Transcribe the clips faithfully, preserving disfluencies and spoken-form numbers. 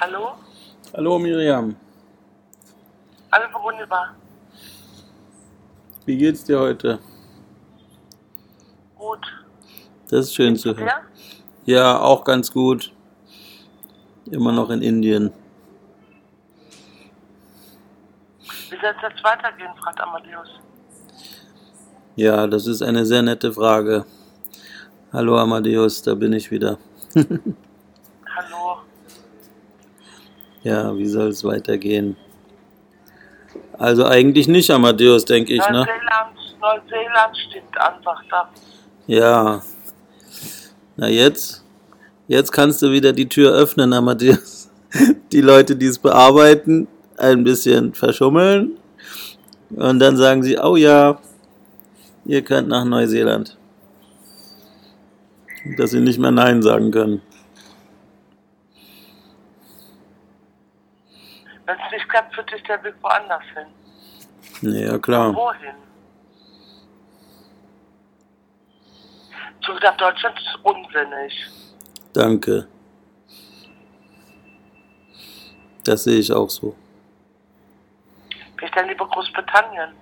Hallo? Hallo Miriam, Alles wunderbar. wie geht's dir heute? Gut. Das ist schön zu hören. Ja? Ja, auch ganz gut. Immer noch in Indien. Wie soll es jetzt weitergehen, fragt Amadeus. Ja, das ist eine sehr nette Frage. Hallo Amadeus, da bin ich wieder. Hallo. Ja, wie soll es weitergehen? Also eigentlich nicht Amadeus, denke ich, ne? Neuseeland, Neuseeland steht an, sagt er. Ja. Na jetzt? Jetzt kannst du wieder die Tür öffnen, Amadeus. Die Leute, die es bearbeiten, ein bisschen verschummeln. Und dann sagen sie, oh ja, ihr könnt nach Neuseeland. Dass sie nicht mehr Nein sagen können. Wenn es nicht klappt, wird sich der Weg woanders hin. Ja, klar. Wohin? Zurück nach Deutschland ist unsinnig. Danke. Das sehe ich auch so. Ich dann lieber Großbritannien.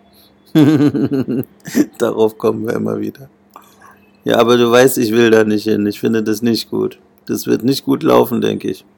Darauf kommen wir immer wieder. Ja, aber du weißt, ich will da nicht hin. Ich finde das nicht gut. Das wird nicht gut laufen, denke ich.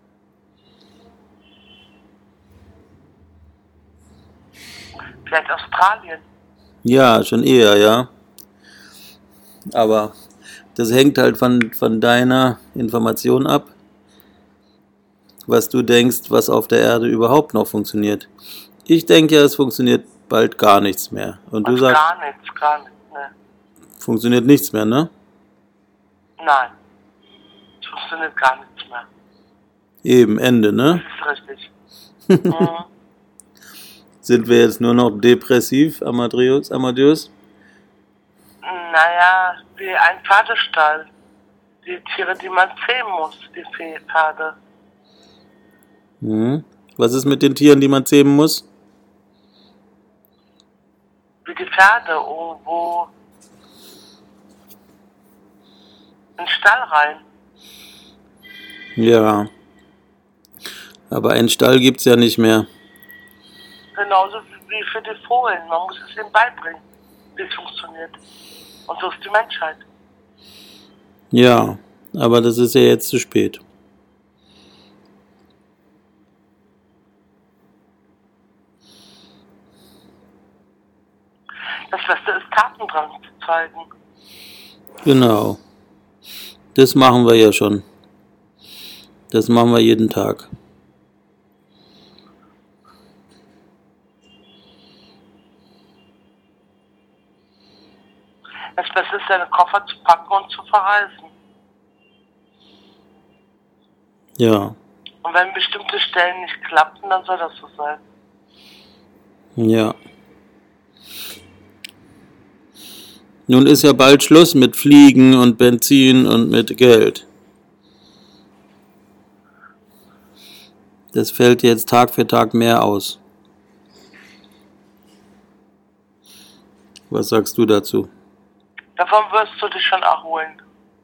Vielleicht Australien. Ja, schon eher, ja. Aber das hängt halt von, von deiner Information ab, was du denkst, was auf der Erde überhaupt noch funktioniert. Ich denke ja, es funktioniert bald gar nichts mehr. Und du Und sagst, gar nichts, gar nichts, ne? funktioniert nichts mehr, ne? Nein. Es funktioniert gar nichts mehr. Eben, Ende, ne? Das ist richtig. Mhm. Sind wir jetzt nur noch depressiv, Amadeus? Amadeus? Naja, wie ein Pferdestall. Die Tiere, die man zähmen muss, die Pferde. Hm. Was ist mit den Tieren, die man zähmen muss? Wie die Pferde irgendwo in den Stall rein. Ja. Aber einen Stall gibt's ja nicht mehr. Genauso wie für die Fohlen. Man muss es ihnen beibringen, wie es funktioniert. Und so ist die Menschheit. Ja, aber das ist ja jetzt zu spät. Das Beste ist, Taten dran zu zeigen. Genau. Das machen wir ja schon. Das machen wir jeden Tag. Das Beste ist, seine Koffer zu packen und zu verreisen. Ja. Und wenn bestimmte Stellen nicht klappen, dann soll das so sein. Ja. Nun ist ja bald Schluss mit Fliegen und Benzin und mit Geld. Das fällt jetzt Tag für Tag mehr aus. Was sagst du dazu? Davon wirst du dich schon erholen.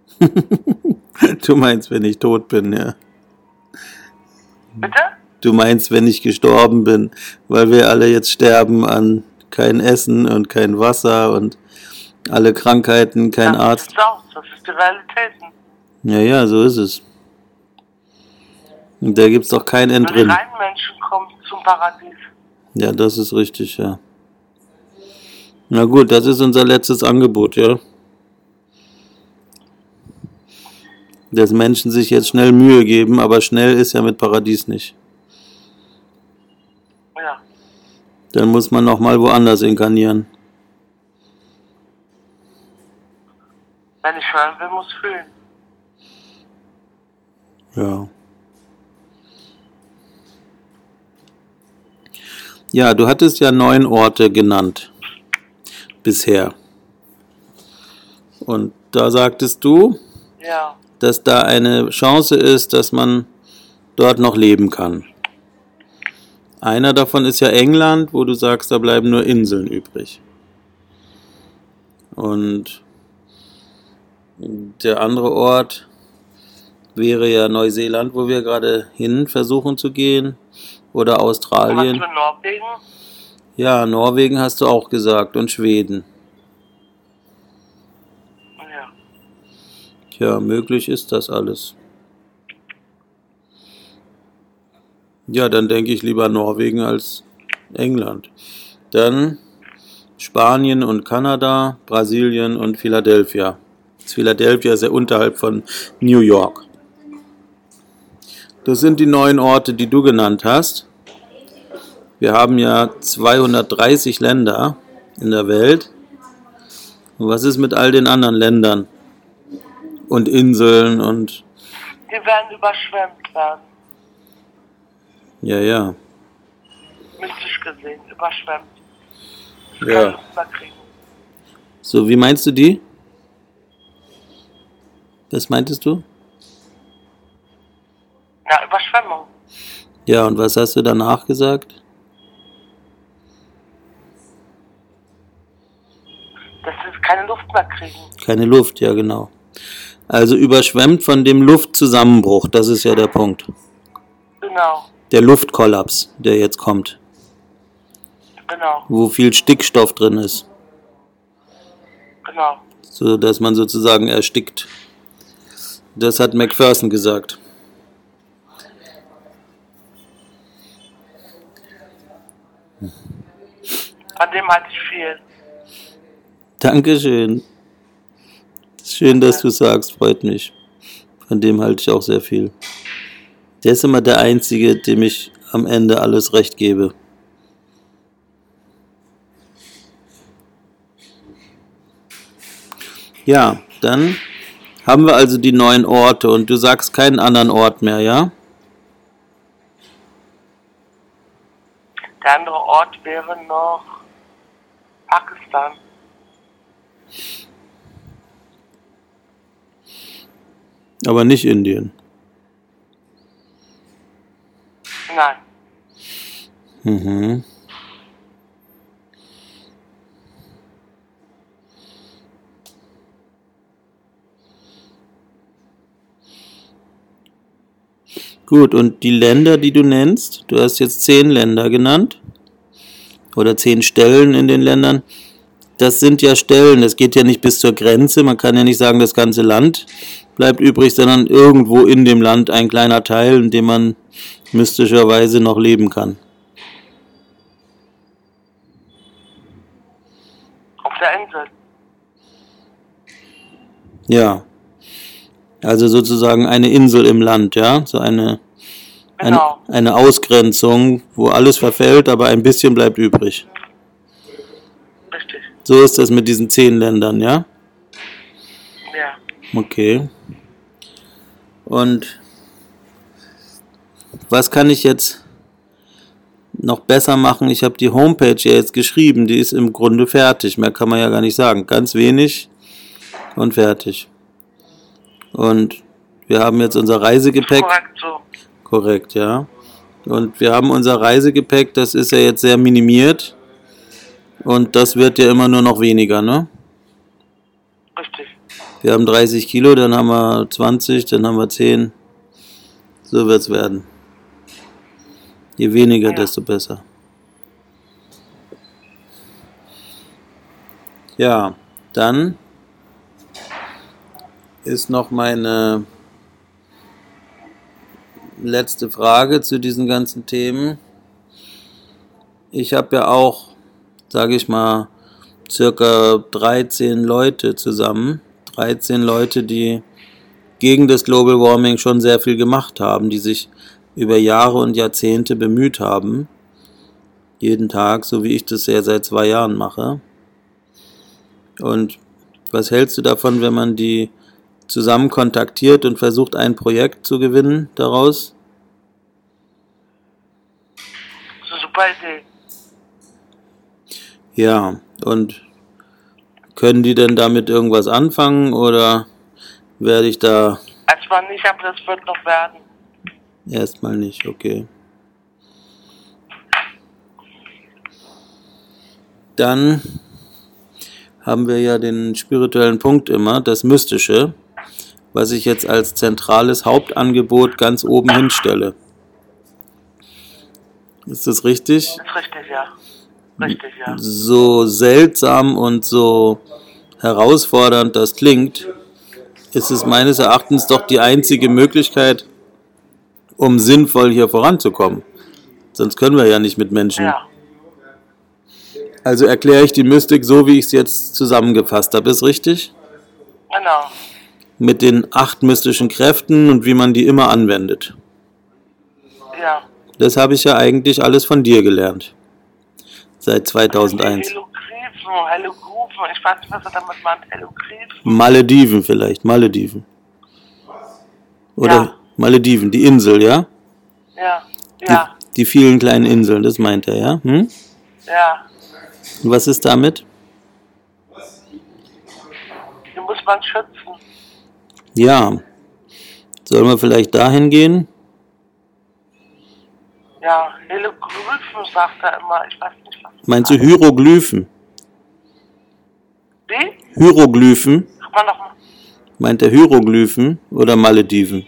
Du meinst, wenn ich tot bin, ja. Bitte? Du meinst, wenn ich gestorben bin, weil wir alle jetzt sterben an kein Essen und kein Wasser und alle Krankheiten, kein Das Arzt. ist aus, das ist die Realität. Ja, ja, so ist es. Und da gibt's doch kein Nur die Entrinnen. reinen Menschen kommen zum Paradies. Ja, das ist richtig, ja. Na gut, das ist unser letztes Angebot, ja. Dass Menschen sich jetzt schnell Mühe geben, aber schnell ist ja mit Paradies nicht. Ja. Dann muss man nochmal woanders inkarnieren. Wenn ich hören will, muss fühlen. Ja. Ja, du hattest ja neun Orte genannt. Bisher. Und da sagtest du, Ja. dass da eine Chance ist, dass man dort noch leben kann. Einer davon ist ja England, wo du sagst, da bleiben nur Inseln übrig. Und der andere Ort wäre ja Neuseeland, wo wir gerade hin versuchen zu gehen, oder Was Australien. für Norwegen? Ja, Norwegen hast du auch gesagt und Schweden. Ja. Tja, möglich ist das alles. Ja, dann denke ich lieber Norwegen als England. Dann Spanien und Kanada, Brasilien und Philadelphia. Das Philadelphia ist ja unterhalb von New York. Das sind die neun Orte, die du genannt hast. Wir haben ja zweihundertdreißig Länder in der Welt. Und was ist mit all den anderen Ländern und Inseln und... Die werden überschwemmt werden. Ja, ja. Mystisch gesehen, überschwemmt. Ja. Keine Luft mehr kriegen. So, wie meinst du die? Was meintest du? Ja, Überschwemmung. Ja, und was hast du danach gesagt? Dass sie keine Luft mehr kriegen. Keine Luft, ja genau. Also überschwemmt von dem Luftzusammenbruch, das ist ja der Punkt. Genau, Der Luftkollaps, der jetzt kommt, genau, wo viel Stickstoff drin ist, genau. so dass man sozusagen erstickt. Das hat Macpherson gesagt. Von dem halte ich viel. Dankeschön. Schön, dass du sagst, freut mich. Von dem halte ich auch sehr viel. Der ist immer der Einzige, dem ich am Ende alles recht gebe. Ja, dann haben wir also die neun Orte und du sagst keinen anderen Ort mehr, ja? Der andere Ort wäre noch Pakistan. Aber nicht Indien. Nein. Mhm. Gut, und die Länder, die du nennst, du hast jetzt zehn Länder genannt oder zehn Stellen in den Ländern. Das sind ja Stellen, das geht ja nicht bis zur Grenze. Man kann ja nicht sagen, das ganze Land bleibt übrig, sondern irgendwo in dem Land ein kleiner Teil, in dem man mystischerweise noch leben kann. Auf der Insel. Ja, also sozusagen eine Insel im Land, ja, so eine, eine, Genau. eine Ausgrenzung, wo alles verfällt, aber ein bisschen bleibt übrig. Richtig. So ist das mit diesen zehn Ländern, ja? Ja. Okay. Und was kann ich jetzt noch besser machen? Ich habe die Homepage ja jetzt geschrieben, die ist im Grunde fertig. Mehr kann man ja gar nicht sagen. Ganz wenig und fertig. Und wir haben jetzt unser Reisegepäck. Korrekt so. Korrekt, ja. Und wir haben unser Reisegepäck, das ist ja jetzt sehr minimiert. Und das wird ja immer nur noch weniger, ne? Richtig. Wir haben dreißig Kilo, dann haben wir zwanzig, dann haben wir zehn. So wird's werden. Je weniger, Ja. desto besser. Ja, dann ist noch meine letzte Frage zu diesen ganzen Themen. Ich habe ja auch, sage ich mal, circa dreizehn Leute zusammen. dreizehn Leute, die gegen das Global Warming schon sehr viel gemacht haben, die sich über Jahre und Jahrzehnte bemüht haben. Jeden Tag, so wie ich das ja seit zwei Jahren mache. Und was hältst du davon, wenn man die zusammen kontaktiert und versucht, ein Projekt zu gewinnen daraus? Das ist eine super Idee. Ja, und können die denn damit irgendwas anfangen oder werde ich da Erstmal nicht, aber das wird noch werden. erstmal nicht? Okay. Dann haben wir ja den spirituellen Punkt immer, das Mystische. was ich jetzt als zentrales Hauptangebot ganz oben hinstelle. Ist das richtig? Das ist richtig, ja. Richtig, ja. So seltsam und so herausfordernd das klingt, ist es meines Erachtens doch die einzige Möglichkeit, um sinnvoll hier voranzukommen. Sonst können wir ja nicht mit Menschen. Ja. Also erkläre ich die Mystik so, wie ich es jetzt zusammengefasst habe. Ist richtig? Genau. Mit den acht mystischen Kräften und wie man die immer anwendet. Ja. Das habe ich ja eigentlich alles von dir gelernt. Seit zweitausendeins. Hieroglyphen, Hieroglyphen, ich weiß nicht, was er damit meint. Hieroglyphen. Malediven vielleicht, Malediven. Oder Ja. Malediven, die Insel, ja? Ja. Die, Ja. die vielen kleinen Inseln, das meint er, ja? Hm? Ja. Und was ist damit? Die muss man schützen. Ja. Sollen wir vielleicht dahin gehen? Ja. Hieroglyphen sagt er immer. Ich weiß nicht, was. Meinst du Hieroglyphen? Wie? Hieroglyphen? Kann man noch mal. Meint er Hieroglyphen oder Malediven?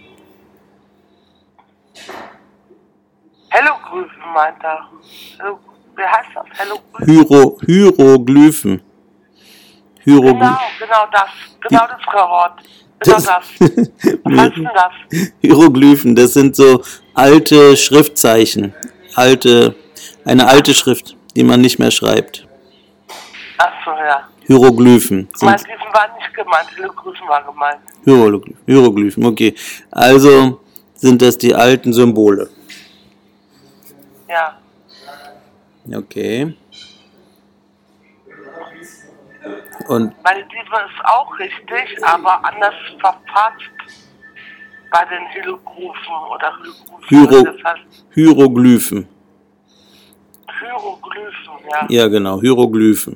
Hieroglyphen meint er. Hero- Wie heißt das? Hieroglyphen? Hyro, Hieroglyphen. Hieroglyphen. Genau, genau das. Genau das Wort. Genau das. Was heißt denn das? Hieroglyphen, das sind so alte Schriftzeichen. Alte, eine alte Schrift, die man nicht mehr schreibt. Ach so, ja. Hieroglyphen. Sind Malediven war nicht gemeint, Hieroglyphen war gemeint. Hieroglyphen, Hieroglyphen, okay. Also sind das die alten Symbole. Ja. Okay. Und Malediven ist auch richtig, aber anders verfasst bei den Hieroglyphen oder Hieroglyphen. Hyro, Das heißt Hieroglyphen. Hieroglyphen, ja. Ja, genau, Hieroglyphen.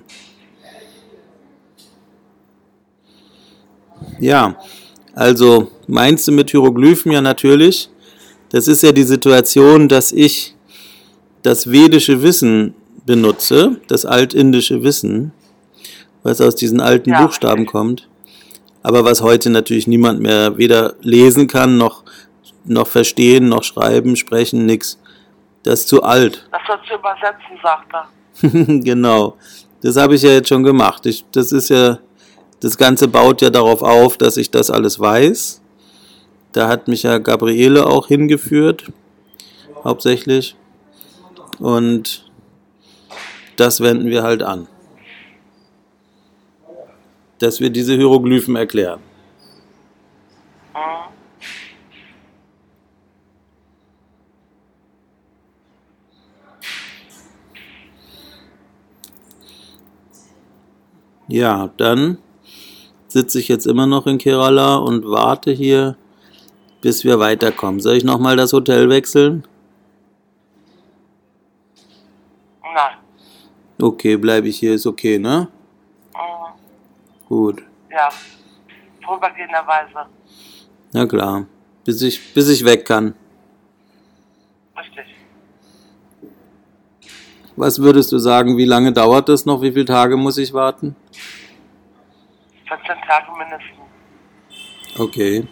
Ja, also meinst du mit Hieroglyphen ja natürlich, das ist ja die Situation, dass ich das vedische Wissen benutze, das altindische Wissen, was aus diesen alten Ja. Buchstaben kommt, aber was heute natürlich niemand mehr weder lesen kann, noch, noch verstehen, noch schreiben, sprechen, nix. Das ist zu alt. Das soll zu übersetzen, sagt er. Genau, das habe ich ja jetzt schon gemacht. Ich, das ist ja, das Ganze baut ja darauf auf, dass ich das alles weiß. Da hat mich ja Gabriele auch hingeführt, hauptsächlich. Und das wenden wir halt an. Dass wir diese Hieroglyphen erklären. Mhm. Ja, dann sitze ich jetzt immer noch in Kerala und warte hier, bis wir weiterkommen. Soll ich nochmal das Hotel wechseln? Nein. Okay, bleibe ich hier, ist okay, ne? Mhm. Gut. Ja. Vorübergehenderweise. Na klar. Bis ich, bis ich weg kann. Richtig. Was würdest du sagen, wie lange dauert das noch? Wie viele Tage muss ich warten? vierzehn Tage mindestens. Okay.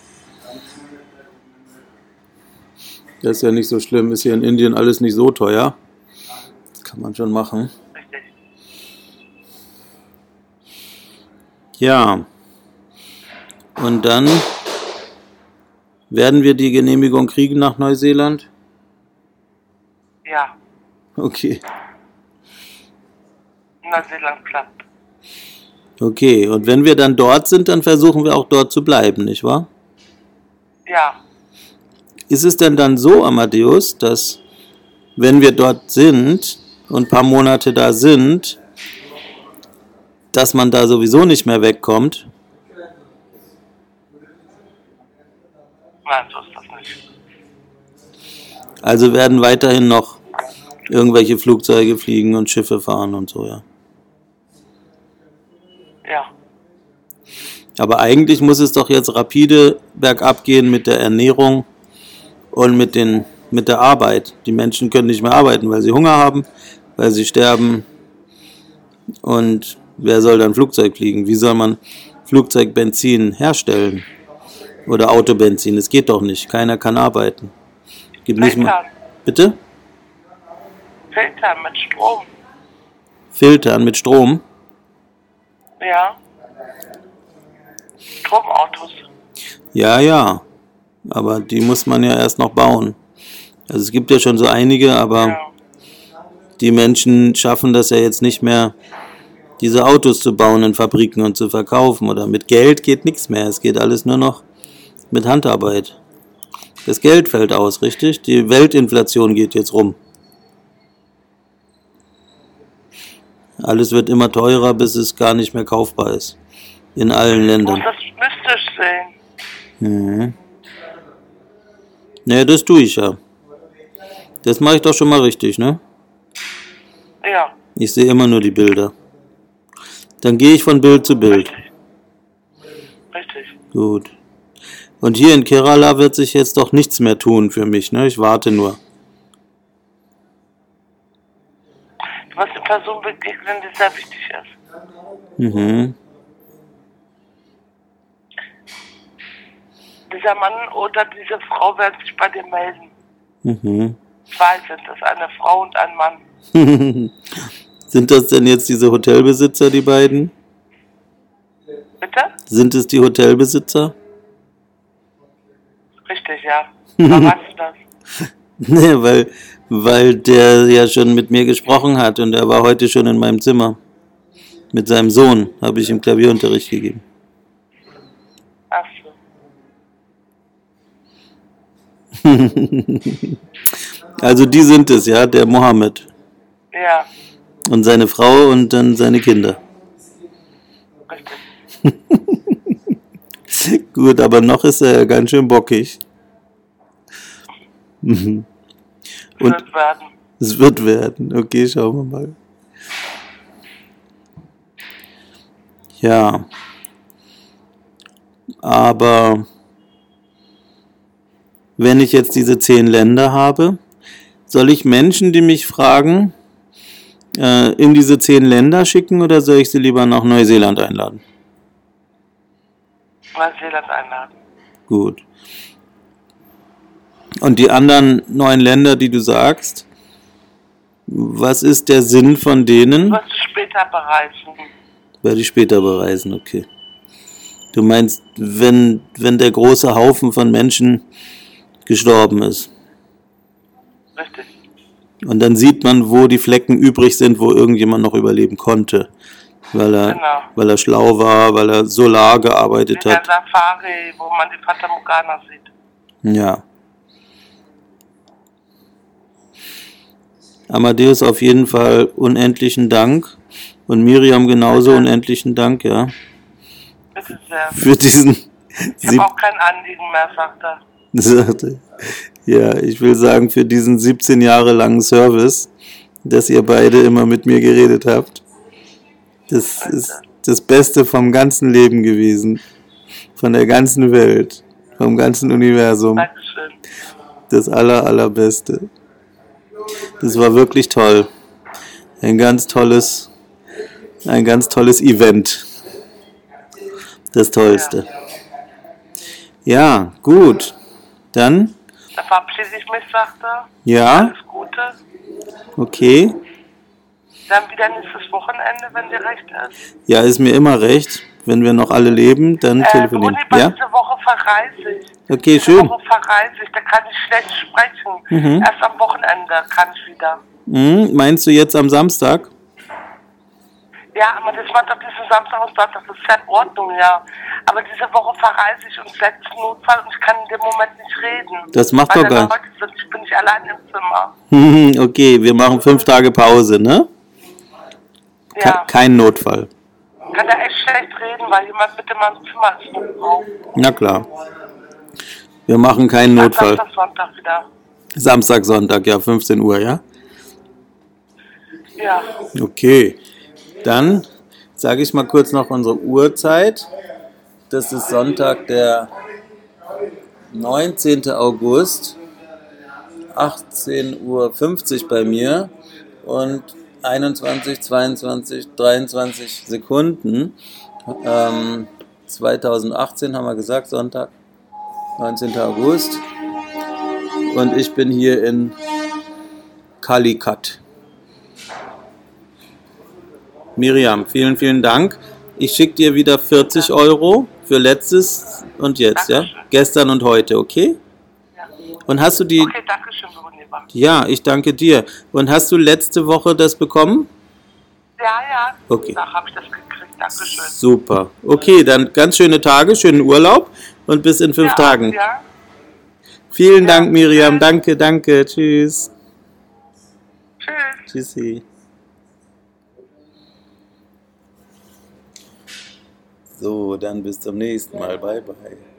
Das ist ja nicht so schlimm. Ist hier in Indien alles nicht so teuer. Kann man schon machen. Richtig. Ja. Und dann werden wir die Genehmigung kriegen nach Neuseeland? Ja. Okay. Neuseeland klappt. Okay. Und wenn wir dann dort sind, dann versuchen wir auch dort zu bleiben, nicht wahr? Ja. Ist es denn dann so, Amadeus, dass wenn wir dort sind und ein paar Monate da sind, dass man da sowieso nicht mehr wegkommt? Nein, so ist das nicht. Also werden weiterhin noch irgendwelche Flugzeuge fliegen und Schiffe fahren und so, ja. Ja. Aber eigentlich muss es doch jetzt rapide bergab gehen mit der Ernährung und mit, den, mit der Arbeit. Die Menschen können nicht mehr arbeiten, weil sie Hunger haben, weil sie sterben. Und wer soll dann Flugzeug fliegen? Wie soll man Flugzeugbenzin herstellen? Oder Autobenzin. Es geht doch nicht. Keiner kann arbeiten. Gibt nicht mal. Filtern. Bitte? Filtern mit Strom. Filtern mit Strom? Ja. Stromautos. Ja, ja. Aber die muss man ja erst noch bauen. Also es gibt ja schon so einige, aber Ja. die Menschen schaffen das ja jetzt nicht mehr, diese Autos zu bauen in Fabriken und zu verkaufen. Oder mit Geld geht nichts mehr. Es geht alles nur noch mit Handarbeit. Das Geld fällt aus, richtig? Die Weltinflation geht jetzt rum. Alles wird immer teurer, bis es gar nicht mehr kaufbar ist. In allen Du Ländern. musst das mystisch sehen. Mhm. Naja, das tue ich ja. Das mache ich doch schon mal richtig, ne? Ja. Ich sehe immer nur die Bilder. Dann gehe ich von Bild zu Bild. Richtig. Richtig. Gut. Und hier in Kerala wird sich jetzt doch nichts mehr tun für mich, ne? Ich warte nur. Du musst eine Person begegnen, die sehr wichtig ist. Mhm. Dieser Mann oder diese Frau werden sich bei dir melden. Mhm. Zwei sind es, eine Frau und ein Mann. Sind das denn jetzt diese Hotelbesitzer, die beiden? Bitte? Sind es die Hotelbesitzer? Richtig, ja. Warum weißt du das? Ne, weil, weil der ja schon mit mir gesprochen hat und er war heute schon in meinem Zimmer. Mit seinem Sohn habe ich ihm Klavierunterricht gegeben. Ach so. Also die sind es, ja, der Mohammed. Ja, Und seine Frau und dann seine Kinder. richtig. Gut, aber noch ist er ja ganz schön bockig. Mhm. Und Wird werden. es wird werden. Okay, schauen wir mal. Ja. Aber wenn ich jetzt diese zehn Länder habe, soll ich Menschen, die mich fragen, äh, in diese zehn Länder schicken oder soll ich sie lieber nach Neuseeland einladen? Neuseeland einladen. Gut. Und die anderen neun Länder, die du sagst, was ist der Sinn von denen? Wirst du später bereisen. Werde ich später bereisen, okay. Du meinst, wenn, wenn der große Haufen von Menschen gestorben ist. Richtig. Und dann sieht man, wo die Flecken übrig sind, wo irgendjemand noch überleben konnte. Weil er, Genau. weil er schlau war, weil er solar gearbeitet In der hat. Safari, wo man die Fata Morgana sieht. Ja. Amadeus, auf jeden Fall unendlichen Dank. Und Miriam genauso unendlichen Dank, ja. Bitte sehr. Für diesen Ich habe auch kein Anliegen mehr, sagt er. sagte, ja, ich will sagen, für diesen siebzehn Jahre langen Service, dass ihr beide immer mit mir geredet habt. Das ist das Beste vom ganzen Leben gewesen. Von der ganzen Welt. Vom ganzen Universum. Dankeschön. Das aller, allerbeste. Das war wirklich toll. Ein ganz tolles, ein ganz tolles Event. Das Tollste. Ja, gut. Dann, Da verabschiede ich mich, sagt er. ja, Alles Gute. okay. Dann wieder nächstes Wochenende, wenn dir recht ist. Ja, ist mir immer recht. Wenn wir noch alle leben, dann Äh, telefonieren. Bruni, bei Ja? diese Woche verreise ich. Okay, Diese schön. Woche verreise ich, da kann ich schlecht sprechen. Mhm. Erst am Wochenende kann ich wieder. Hm, meinst du jetzt am Samstag? Ja, aber das macht doch diesen Samstag und Sonntag, das ist ja in Ordnung, ja. Aber diese Woche verreise ich und setze Notfall und ich kann in dem Moment nicht reden. Das macht weil doch da gar Leute sind, ich bin nicht allein im Zimmer. nicht. Okay, wir machen fünf Tage Pause, ne? Ke- Ja, Kein Notfall. kann ja echt schlecht reden, weil jemand mit in meinem Zimmer ist im Raum. Na klar. Wir machen keinen Dann Notfall. Samstag, Sonntag wieder. Samstag, Sonntag, ja, fünfzehn Uhr, ja? Ja, Okay. Dann sage ich mal kurz noch unsere Uhrzeit. Das ist Sonntag, der neunzehnten August, achtzehn Uhr fünfzig bei mir und einundzwanzig, zweiundzwanzig, dreiundzwanzig Sekunden. Ähm, zweitausendachtzehn haben wir gesagt, Sonntag. neunzehnten August. Und ich bin hier in Calicut. Miriam, vielen, vielen Dank. Ich schicke dir wieder vierzig Euro für letztes und jetzt, ja? Gestern und heute, okay? Ja. Und hast du die... Okay, danke schön, Veronika. Ja, ich danke dir. Und hast du letzte Woche das bekommen? Ja, ja. Okay. Da habe ich das gekriegt. Dankeschön. Super. Okay, dann ganz schöne Tage, schönen Urlaub und bis in fünf Ja, Tagen. Ja. Vielen Ja, Dank, Miriam. tschüss. Danke, danke. Tschüss. Tschüss. Tschüssi. So, dann bis zum nächsten Mal. Bye, bye.